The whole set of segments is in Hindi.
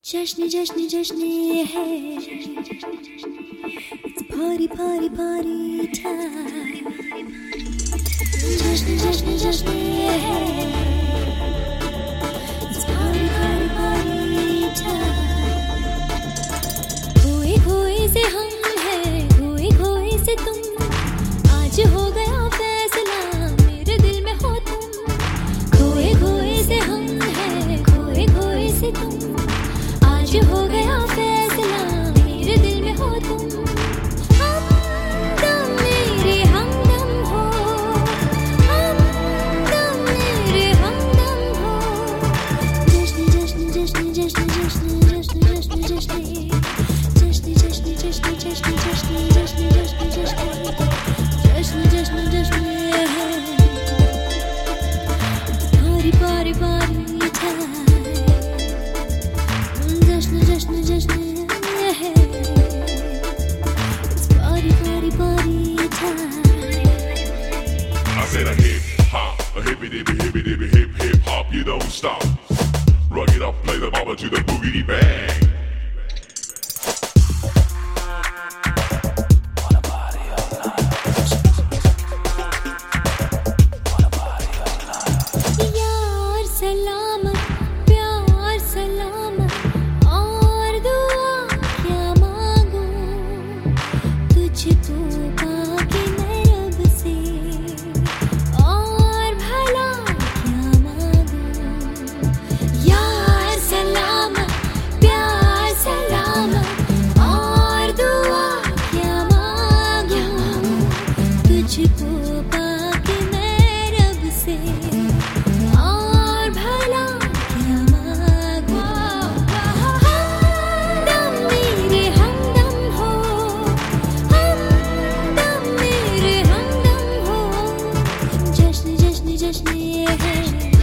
जश्न जश्न जश्न ये है It's party party party time जश्न जश्न जश्न ये है It's party party party time खोए खोए से हम हैं खोए खोए से तुम आज हो गया फैसला मेरे दिल में हो तुम खोए खोए से हम हैं खोए खोए से तुम आज हो गया फैसला मेरे दिल में हो तुम हमदम मेरे हमदम हो हमदम मेरे हमदम हो जश्न जश्न जश्न जश्न जश्न जश्न जश्न जश्न जश्न जश्न जश्न जश्न जश्न जश्न जश्न जश्न जश्न जश्न पारी पारी पारी time जश्न जश्न है It's party party party time I said a hip hop, a hippy dippy hip hip hop, you don't stop. Rock it up, play the bopper to the boogity bang. यार सलामत प्यार सलामत और दुआ क्या मांगूं तुझको पाके मैं रब से और भला क्या मांगूं यार सलामत प्यार सलामत और दुआ क्या मांगूं तुझको पाके मैं रब से और भला क्या मांगूं हमदम मेरे हमदम हो हमदम मेरे हमदम हो जश्न जश्न जश्न ये है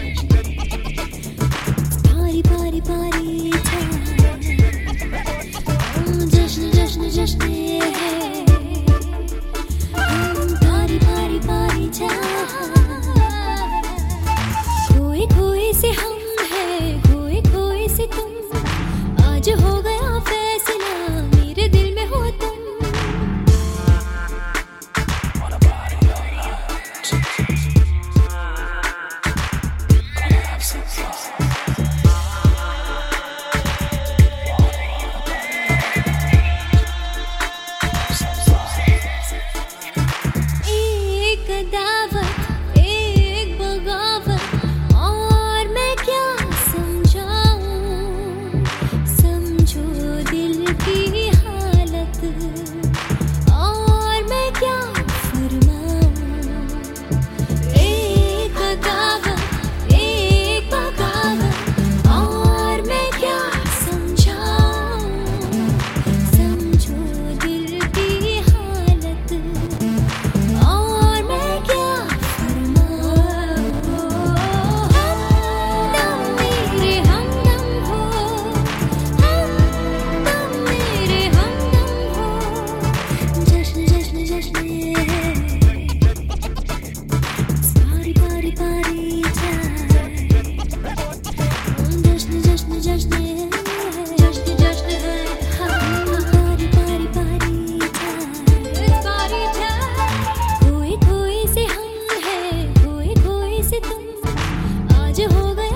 पारी पारी पारी time जश्न जश्न जश्न ये है पारी पारी पारी time खोए खोए से हम हैं खोए खोए से तुम आज हो गया फैसला मेरे दिल में हो तुम एक दावत एक बगावत और मैं क्या समझाऊं समझो दिल की हालत और मैं क्या फरमाऊं एक दावत एक बगावत और मैं क्या समझाऊं समझो दिल की हालत और मैं क्या फरमाऊं हमदम मेरे हमदम हो हमदम मेरे हमदम हो जश्न जश्न जश्न ये है पारी पारी पारी time जश्न जश्न जश्न जश्न जश्न है पारी पारी पारी time पारी time खोए खोए से हम हैं खोए खोए से तुम आज हो गया